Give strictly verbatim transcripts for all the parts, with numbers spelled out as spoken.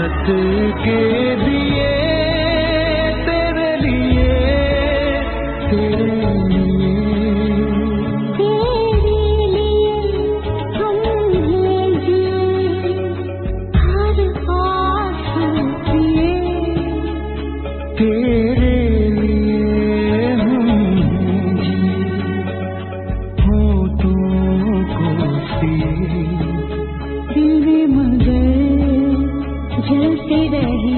चाहत के दिए तेरे लिए, तेरे लिए, तेरे लिए हमने जिए हर आस किए, तेरे लिए हमने जिए होठों को सिए। दिल में मगर जलते रहे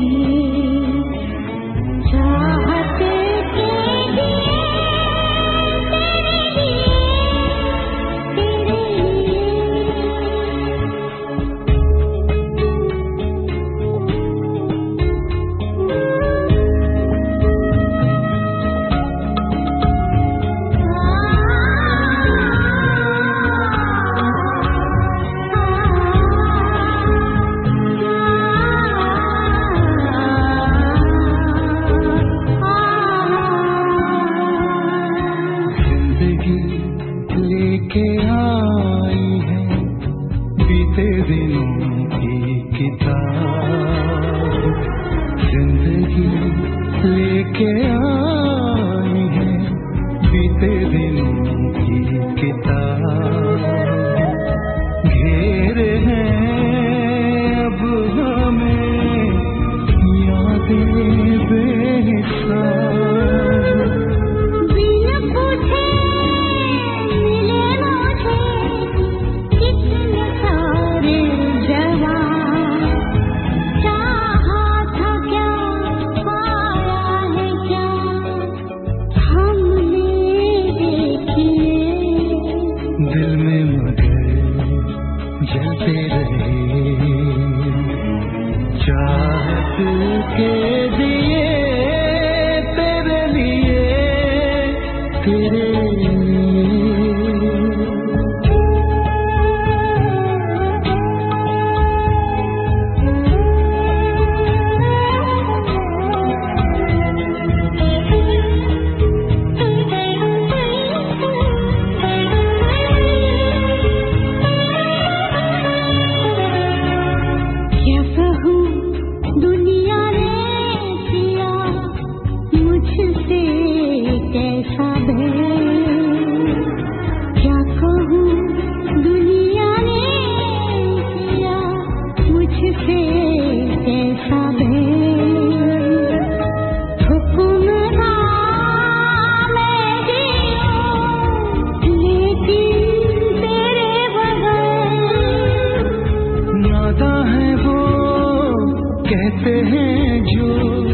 चाहत के दिए तेरे लिए, जिंदगी लेके आई है बीते दिनों की किताब, जिंदगी लेके आई है बीते दिनों की किताब। घेरे हैं अब हमें यादें बेहिसाब, बिन पूछे मिले मुझे कितने सारे जवाब, चाहा था क्या पाया है क्या हमने देखिए, दिल में मगर जलते रहे चाहत के दिए तेरे लिए, तेरे क्या कहूँ दुनिया ने किया मुझसे कैसा भय, क्या कहूँ दुनिया ने किया मुझसे कैसा भय, हुक्म था मैं जीऊँ लेकिन तेरे बगैर, नाता है वो कहते हैं जो